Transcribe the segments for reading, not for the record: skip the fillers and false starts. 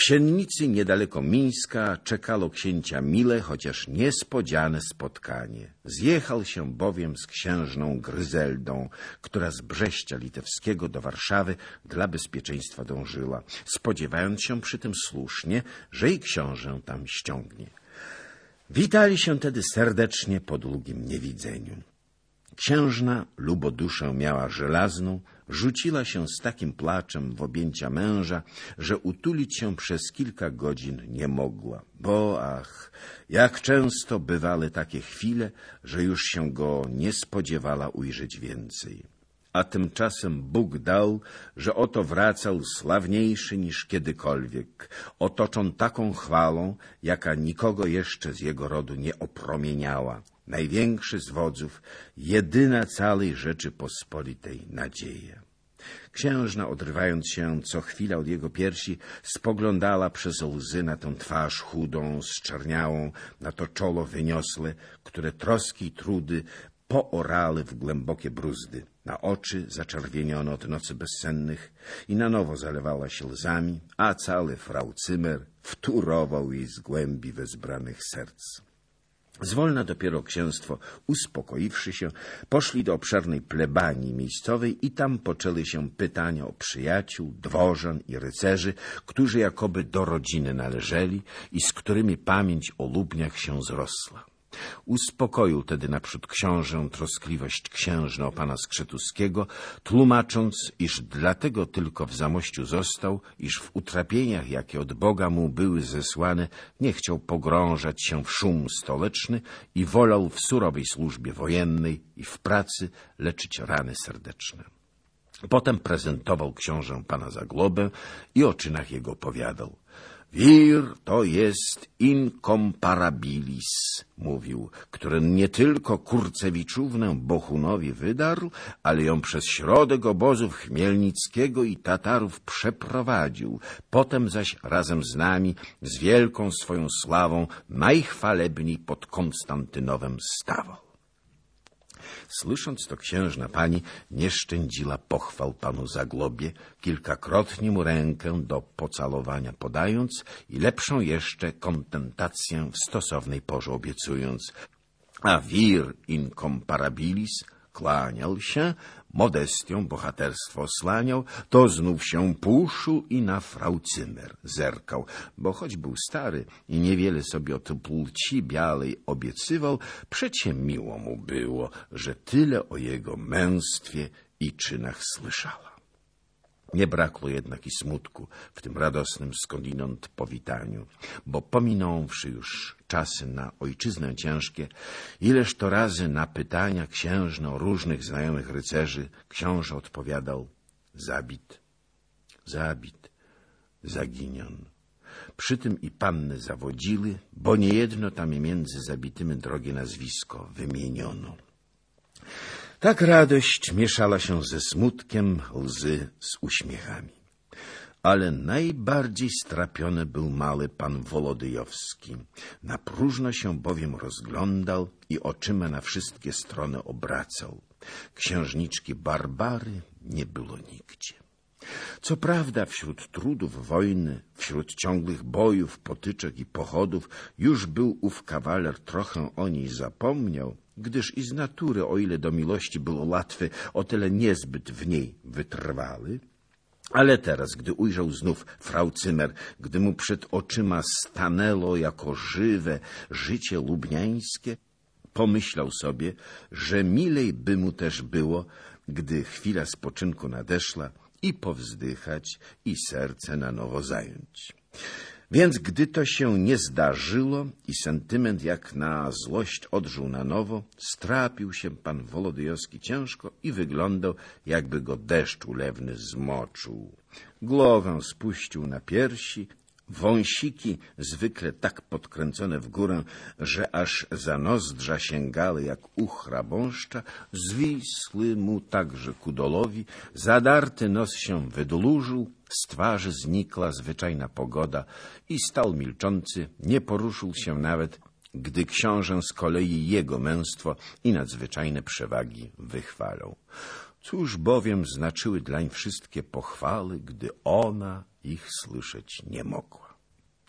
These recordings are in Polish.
ksiennicy niedaleko Mińska czekalo księcia mile, chociaż niespodziane spotkanie. Zjechał się bowiem z księżną Gryzeldą, która z Brześcia Litewskiego do Warszawy dla bezpieczeństwa dążyła, spodziewając się przy tym słusznie, że i książę tam ściągnie. Witali się tedy serdecznie po długim niewidzeniu. Księżna luboduszę miała żelazną, rzuciła się z takim placzem w objęcia męża, że utulić się przez kilka godzin nie mogła, bo ach, jak często bywały takie chwile, że już się go nie spodziewała ujrzeć więcej. A tymczasem Bóg dał, że oto wracał sławniejszy niż kiedykolwiek, otoczon taką chwałą, jaka nikogo jeszcze z jego rodu nie opromieniała. Największy z wodzów, jedyna całej Rzeczypospolitej nadzieja. Księżna, odrywając się co chwila od jego piersi, spoglądała przez łzy na tę twarz chudą, zczerniałą, na to czoło wyniosłe, które troski i trudy poorały w głębokie bruzdy, na oczy zaczerwienione od nocy bezsennych i na nowo zalewała się łzami, a cały frau Zimmer wtórował jej z głębi wezbranych serc. Zwolna dopiero księstwo, uspokoiwszy się, poszli do obszernej plebanii miejscowej i tam poczęły się pytania o przyjaciół, dworzan i rycerzy, którzy jakoby do rodziny należeli i z którymi pamięć o Lubniach się zrosła. Uspokoił tedy naprzód książę troskliwość księżny o pana Skrzetuskiego, tłumacząc, iż dlatego tylko w Zamościu został, iż w utrapieniach, jakie od Boga mu były zesłane, nie chciał pogrążać się w szum stoleczny i wolał w surowej służbie wojennej i w pracy leczyć rany serdeczne. Potem prezentował książę pana Zaglobę i o czynach jego opowiadał. Wir to jest incomparabilis, mówił, który nie tylko Kurcewiczównę Bohunowi wydarł, ale ją przez środek obozów Chmielnickiego i Tatarów przeprowadził. Potem zaś razem z nami, z wielką swoją sławą, najchwalebniej pod Konstantynowem stawał. Słysząc to, księżna pani nie szczędziła pochwał panu Zaglobie, kilkakrotnie mu rękę do pocalowania podając i lepszą jeszcze kontentację w stosownej porze obiecując. A vir incomparabilis kłaniał się, modestią bohaterstwo osłaniał, to znów się puszył i na frau Zimmer zerkał, bo choć był stary i niewiele sobie od płci białej obiecywał, przecie miło mu było, że tyle o jego męstwie i czynach słyszała. Nie brakło jednak i smutku w tym radosnym skądinąd powitaniu, bo pominąwszy już czasy na ojczyznę ciężkie, ileż to razy na pytania księżne o różnych znajomych rycerzy książę odpowiadał: zabit, zabit, zaginion. Przy tym i panny zawodziły, bo niejedno tam między zabitymi drogie nazwisko wymieniono. Tak radość mieszała się ze smutkiem, łzy z uśmiechami. Ale najbardziej strapiony był mały pan Wolodyjowski. Na próżno się bowiem rozglądał i oczyma na wszystkie strony obracał. Księżniczki Barbary nie było nigdzie. Co prawda wśród trudów wojny, wśród ciągłych bojów, potyczek i pochodów już był ów kawaler trochę o niej zapomniał, gdyż i z natury, o ile do miłości był łatwy, o tyle niezbyt w niej wytrwały. Ale teraz, gdy ujrzał znów frau Zimmer, gdy mu przed oczyma stanęło jako żywe życie lubniańskie, pomyślał sobie, że milej by mu też było, gdy chwila spoczynku nadeszła, i powzdychać, i serce na nowo zająć. Więc gdy to się nie zdarzyło i sentyment jak na złość odżył na nowo, strapił się pan Wolodyjowski ciężko i wyglądał, jakby go deszcz ulewny zmoczył. Głowę spuścił na piersi, wąsiki zwykle tak podkręcone w górę, że aż za nozdrza sięgały jak u chrabąszcza, zwisły mu także ku dolowi, zadarty nos się wydłużył, z twarzy znikła zwyczajna pogoda i stał milczący, nie poruszył się nawet, gdy książę z kolei jego męstwo i nadzwyczajne przewagi wychwalał. Cóż bowiem znaczyły dlań wszystkie pochwały, gdy ona ich słyszeć nie mogła.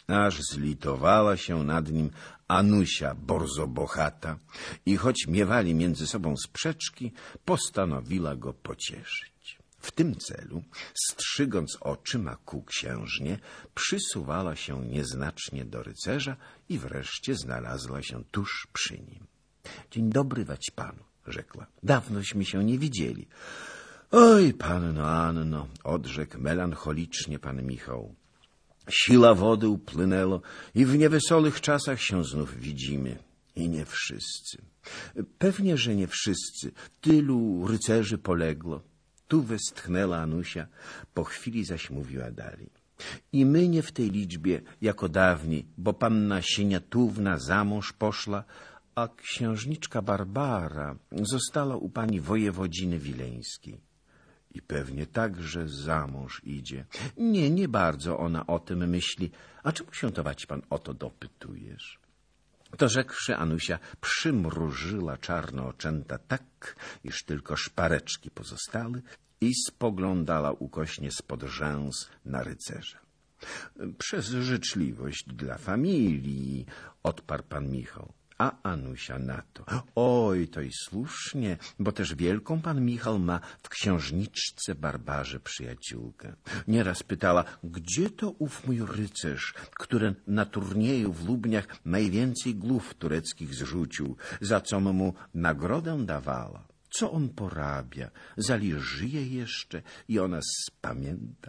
Aż zlitowała się nad nim Anusia Borzobochata i choć miewali między sobą sprzeczki, postanowiła go pocieszyć. W tym celu, strzygąc oczyma ku księżnie, przysuwała się nieznacznie do rycerza i wreszcie znalazła się tuż przy nim. — Dzień dobry, wać panu — rzekła. — Dawnośmy się nie widzieli. — Oj, panno Anno — odrzekł melancholicznie pan Michał. Siła wody upłynęło i w niewesołych czasach się znów widzimy. I nie wszyscy. Pewnie, że nie wszyscy. Tylu rycerzy poległo. Tu westchnęła Anusia, po chwili zaś mówiła dalej. I my nie w tej liczbie, jako dawniej, bo panna Sieniatówna za mąż poszła, a księżniczka Barbara została u pani wojewodziny wileńskiej. I pewnie także za mąż idzie. Nie, nie bardzo ona o tym myśli. A czemu się to, wać pan, o to dopytujesz? To rzekłszy, Anusia przymrużyła czarne oczęta tak, iż tylko szpareczki pozostały i spoglądała ukośnie spod rzęs na rycerza. Przez życzliwość dla familii, odparł pan Michał. A Anusia na to. Oj, to i słusznie, bo też wielką pan Michał ma w księżniczce Barbarze przyjaciółkę. Nieraz pytała, gdzie to ów mój rycerz, który na turnieju w Lubniach najwięcej głów tureckich zrzucił, za co mu nagrodę dawała. Co on porabia? Zali żyje jeszcze i ona spamięta.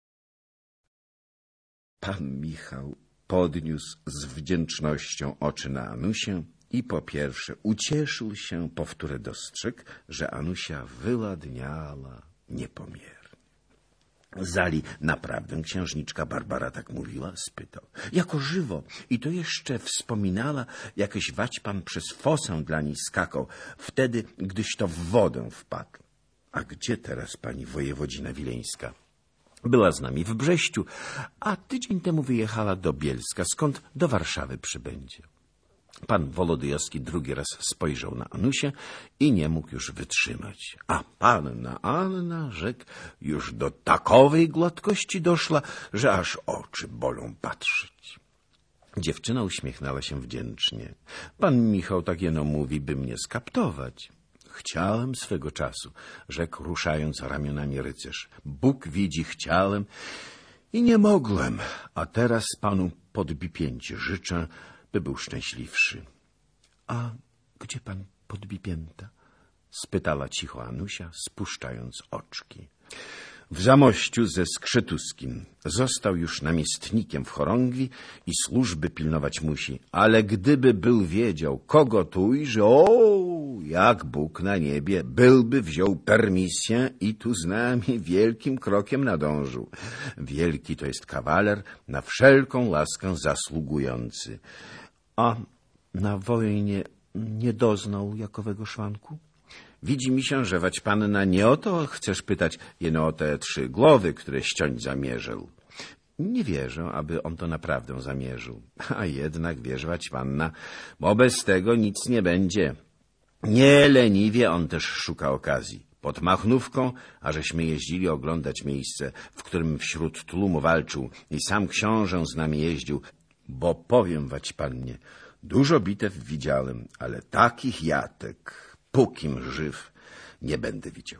Pan Michał podniósł z wdzięcznością oczy na Anusię i po pierwsze ucieszył się, po wtóre dostrzegł, że Anusia wyładniała niepomiernie. Zali naprawdę księżniczka Barbara tak mówiła? Spytał. Jako żywo. I to jeszcze wspominała, jakoś wać pan przez fosę dla niej skakał, wtedy, gdyś to w wodę wpadł. A gdzie teraz pani wojewodzina wileńska? Była z nami w Brześciu, a tydzień temu wyjechała do Bielska, skąd do Warszawy przybędzie. Pan Wolodyjowski drugi raz spojrzał na Anusię i nie mógł już wytrzymać. A panna Anna, rzekł, już do takowej gładkości doszła, że aż oczy bolą patrzeć. Dziewczyna uśmiechnęła się wdzięcznie. Pan Michał tak jeno mówi, by mnie skaptować. Chciałem swego czasu, rzekł ruszając ramionami rycerz. Bóg widzi, chciałem i nie mogłem, a teraz panu Podbipięcie życzę, by był szczęśliwszy. A gdzie pan Podbipięta? Spytała cicho Anusia, spuszczając oczki. W Zamościu ze Skrzetuskim. Został już namiestnikiem w chorągwi i służby pilnować musi. Ale gdyby był wiedział, kogo tu ujrzy, jak Bóg na niebie, byłby wziął permisję i tu z nami wielkim krokiem nadążył. Wielki to jest kawaler, na wszelką laskę zasługujący. A na wojnie nie doznał jakowego szwanku? Widzi mi się, że wać panna nie o to chcesz pytać, jeno o te 3 głowy, które ściąć zamierzył. Nie wierzę, aby on to naprawdę zamierzył. A jednak wierzyć panna, bo bez tego nic nie będzie. Nie leniwie on też szuka okazji. Pod Machnówką, a żeśmy jeździli oglądać miejsce, w którym wśród tłumu walczył i sam książę z nami jeździł, bo powiem wać pannie, dużo bitew widziałem, ale takich jatek, pókim żyw, nie będę widział.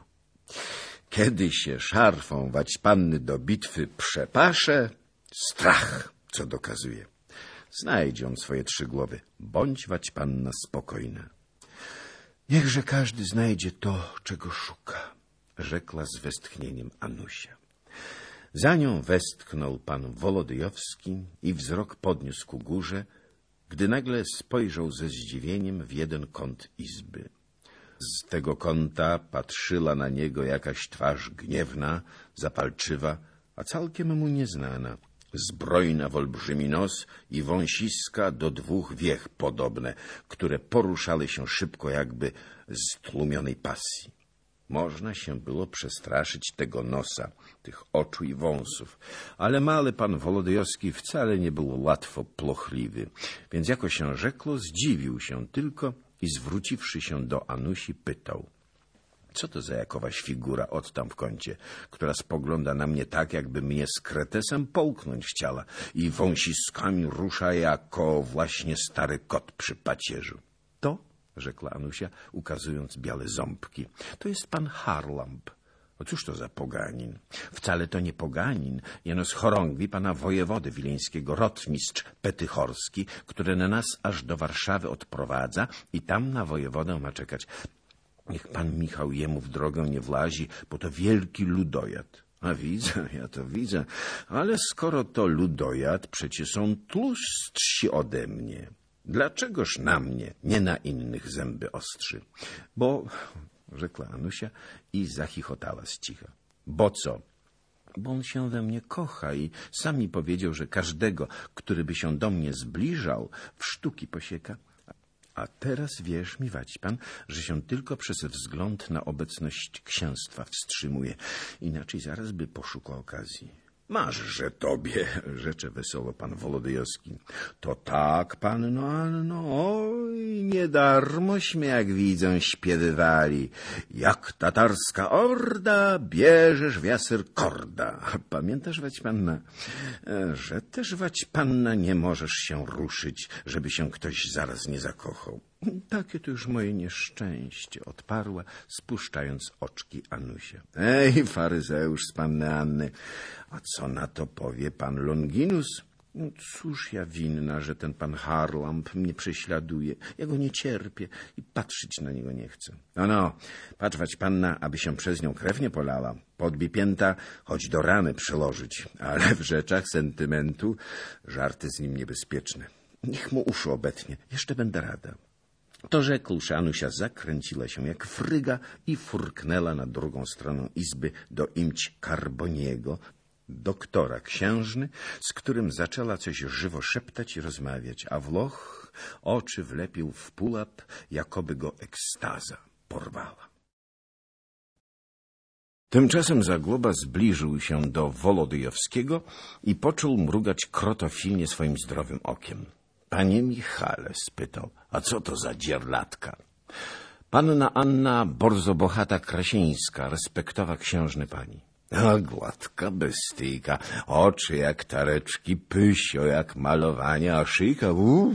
Kiedy się szarfą wać panny do bitwy przepasze, strach, co dokazuje. Znajdzie on swoje 3 głowy. Bądź wać panna spokojna. Niechże każdy znajdzie to, czego szuka, rzekła z westchnieniem Anusia. Za nią westchnął pan Wolodyjowski i wzrok podniósł ku górze, gdy nagle spojrzał ze zdziwieniem w jeden kąt izby. Z tego kąta patrzyła na niego jakaś twarz gniewna, zapalczywa, a całkiem mu nieznana. Zbrojna w olbrzymi nos i wąsiska do 2 wiech podobne, które poruszały się szybko jakby z tłumionej pasji. Można się było przestraszyć tego nosa, tych oczu i wąsów, ale mały pan Wolodyjowski wcale nie był łatwo płochliwy, więc jako się rzekło, zdziwił się tylko i zwróciwszy się do Anusi pytał. Co to za jakowaś figura od tam w kącie, która spogląda na mnie tak, jakby mnie z kretesem połknąć chciała i wąsiskami rusza jako właśnie stary kot przy pacierzu. To, rzekła Anusia, ukazując białe ząbki, to jest pan Harlamp. O cóż to za poganin? Wcale to nie poganin, jeno z chorągwi pana wojewody wileńskiego, rotmistrz Petychorski, który na nas aż do Warszawy odprowadza i tam na wojewodę ma czekać. Niech pan Michał jemu w drogę nie włazi, bo to wielki ludojad. A widzę, ja to widzę, ale skoro to ludojad, przecie są tlustsi ode mnie. Dlaczegoż na mnie, nie na innych zęby ostrzy? Bo, rzekła Anusia i zachichotała z cicha. Bo co? Bo on się we mnie kocha i sam mi powiedział, że każdego, który by się do mnie zbliżał, w sztuki posieka. A teraz wierz mi, Waćpan, że się tylko przez wzgląd na obecność księstwa wstrzymuje. Inaczej zaraz by poszukał okazji. Mażże tobie, rzecze wesoło pan Wolodyjowski. To tak, panno Anno, oj, nie darmośmy, jak widzę, śpiewywali. Jak tatarska orda, bierzesz wiaser korda. Pamiętasz, Waćpanna, że też, Waćpanna, nie możesz się ruszyć, żeby się ktoś zaraz nie zakochał. Takie to już moje nieszczęście, odparła, spuszczając oczki Anusia. Ej, faryzeusz z panny Anny, a co na to powie pan Longinus? Cóż ja winna, że ten pan Harlamp mnie prześladuje. Ja go nie cierpię i patrzeć na niego nie chcę. No, patrz, panna, aby się przez nią krew nie polała. Podbij pięta, choć do rany przyłożyć, ale w rzeczach sentymentu żarty z nim niebezpieczne. Niech mu uszu obetnie, jeszcze będę rada. To rzekłszy, Anusia zakręciła się jak fryga i furknęła na drugą stronę izby do imć Karboniego, doktora księżny, z którym zaczęła coś żywo szeptać i rozmawiać, a Włoch oczy wlepił w pułap, jakoby go ekstaza porwała. Tymczasem Zagłoba zbliżył się do Wolodyjowskiego i począł mrugać krotofilnie swoim zdrowym okiem. Panie Michale, spytał, a co to za dzierlatka? Panna Anna Borzobochata-Krasieńska, respektowa księżny pani. A gładka bestyjka, oczy jak tareczki, pysio jak malowanie, a szyjka,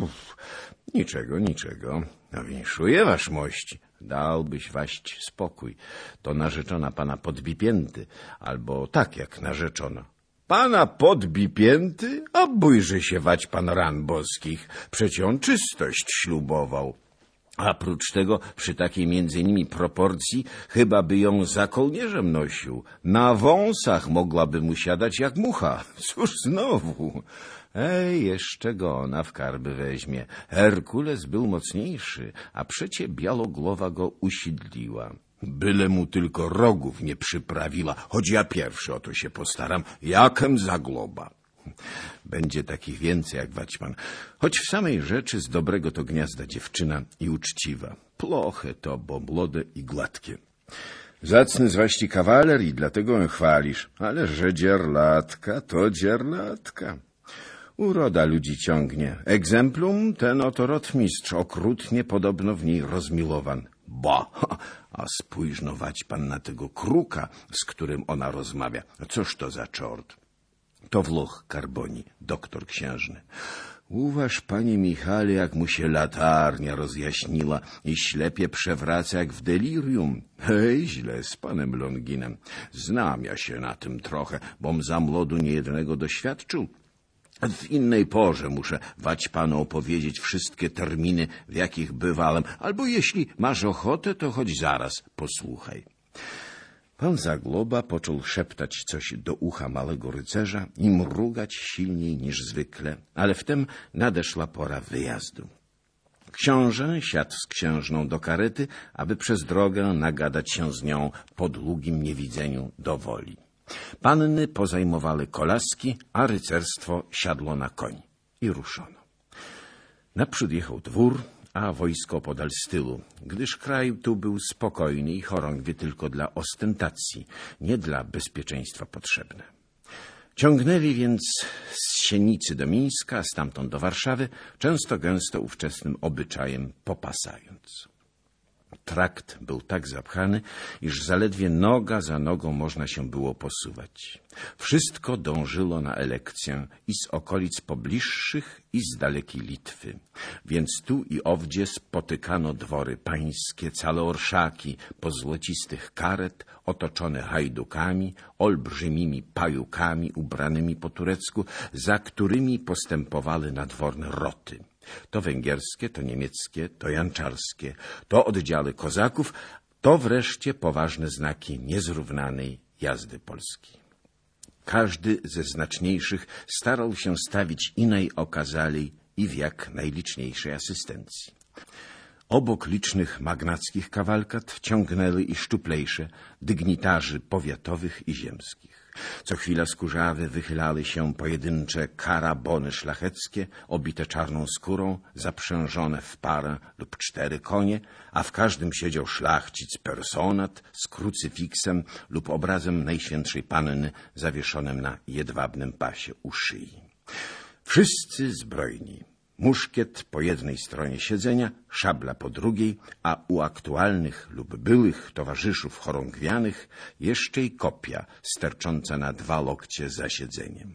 niczego. No winszuję wasz mości. Dałbyś waść spokój. To narzeczona pana Podbipięty, albo tak jak narzeczona. Pana Podbipięty? A bójże się wać pan ran boskich. Przecie on czystość ślubował. A prócz tego, przy takiej między nimi proporcji, chyba by ją za kołnierzem nosił. Na wąsach mogłaby mu siadać jak mucha. Cóż znowu? Jeszcze go ona w karby weźmie. Herkules był mocniejszy, a przecie Białogłowa go usidliła. Byle mu tylko rogów nie przyprawiła, choć ja pierwszy o to się postaram, jakem Zagloba. Będzie takich więcej jak Waćpan, choć w samej rzeczy z dobrego to gniazda dziewczyna i uczciwa. Ploche to, bo młode i gładkie. Zacny zwaści kawaler i dlatego ją chwalisz, ale że dzierlatka to dzierlatka. Uroda ludzi ciągnie. Egzemplum ten oto rotmistrz, okrutnie podobno w niej rozmilowan. Ba, a spójrzno Waćpan na tego kruka, z którym ona rozmawia. Cóż to za czort? To Włoch Karboni, doktor księżny. Uważ, panie Michale, jak mu się latarnia rozjaśniła i ślepie przewraca jak w delirium. Hej, źle z panem Longinem. Znam ja się na tym trochę, bom za młodu niejednego doświadczył. W innej porze muszę Waćpanu opowiedzieć wszystkie terminy, w jakich bywałem, albo jeśli masz ochotę, to choć zaraz posłuchaj. Pan Zagloba począł szeptać coś do ucha małego rycerza i mrugać silniej niż zwykle, ale wtem nadeszła pora wyjazdu. Książę siadł z księżną do karety, aby przez drogę nagadać się z nią po długim niewidzeniu do woli. Panny pozajmowały kolaski, a rycerstwo siadło na koń i ruszono. Naprzód jechał dwór, a wojsko podal z tyłu, gdyż kraj tu był spokojny i chorągwie tylko dla ostentacji, nie dla bezpieczeństwa potrzebne. Ciągnęli więc z Sienicy do Mińska, a stamtąd do Warszawy, często gęsto ówczesnym obyczajem popasając. trakt był tak zapchany, iż zaledwie noga za nogą można się było posuwać. Wszystko dążyło na elekcję i z okolic pobliższych, i z dalekiej Litwy. Więc tu i owdzie spotykano dwory pańskie, całe orszaki pozłocistych karet, otoczone hajdukami, olbrzymimi pajukami ubranymi po turecku, za którymi postępowały nadworne roty. To węgierskie, to niemieckie, to janczarskie, to oddziały kozaków, to wreszcie poważne znaki niezrównanej jazdy Polski. Każdy ze znaczniejszych starał się stawić i najokazalej, i w jak najliczniejszej asystencji. Obok licznych magnackich kawalkad ciągnęły i szczuplejsze dygnitarzy powiatowych i ziemskich. Co chwila z Kurzawy wychylały się pojedyncze karabony szlacheckie, obite czarną skórą, zaprzężone w parę lub 4 konie, a w każdym siedział szlachcic personat z krucyfiksem lub obrazem Najświętszej Panny zawieszonym na jedwabnym pasie u szyi. Wszyscy zbrojni. Muszkiet po jednej stronie siedzenia, szabla po drugiej, a u aktualnych lub byłych towarzyszów chorągwianych jeszcze i kopia stercząca na 2 lokcie za siedzeniem.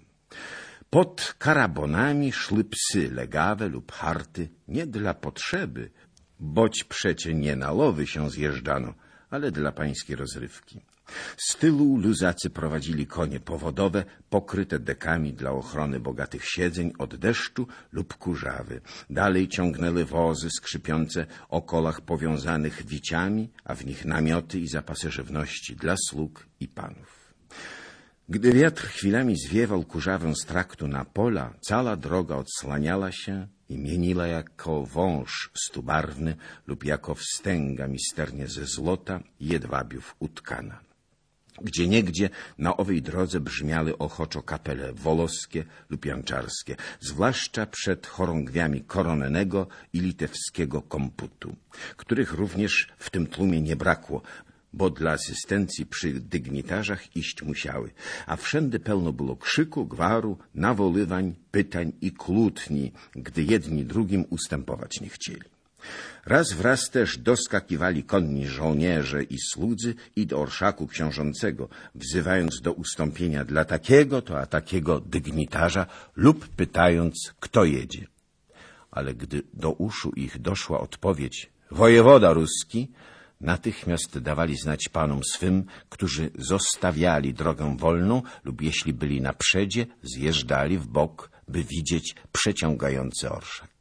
Pod karabonami szły psy legawe lub harty, nie dla potrzeby, boć przecie nie na łowy się zjeżdżano, ale dla pańskiej rozrywki. Z tyłu luzacy prowadzili konie powodowe, pokryte dekami dla ochrony bogatych siedzeń od deszczu lub kurzawy. Dalej ciągnęły wozy skrzypiące o kolach powiązanych wiciami, a w nich namioty i zapasy żywności dla sług i panów. Gdy wiatr chwilami zwiewał kurzawę z traktu na pola, cała droga odsłaniała się i mieniła jako wąż stubarwny lub jako wstęga misternie ze złota i jedwabiów utkana. Gdzieniegdzie na owej drodze brzmiały ochoczo kapele woloskie lub janczarskie, zwłaszcza przed chorągwiami koronnego i litewskiego komputu, których również w tym tłumie nie brakło, bo dla asystencji przy dygnitarzach iść musiały, a wszędy pełno było krzyku, gwaru, nawoływań, pytań i kłótni, gdy jedni drugim ustępować nie chcieli. Raz wraz też doskakiwali konni żołnierze i słudzy i do orszaku książącego, wzywając do ustąpienia dla takiego to a takiego dygnitarza lub pytając, kto jedzie. Ale gdy do uszu ich doszła odpowiedź wojewoda ruski, natychmiast dawali znać panom swym, którzy zostawiali drogę wolną lub jeśli byli na przedzie, zjeżdżali w bok, by widzieć przeciągający orszak.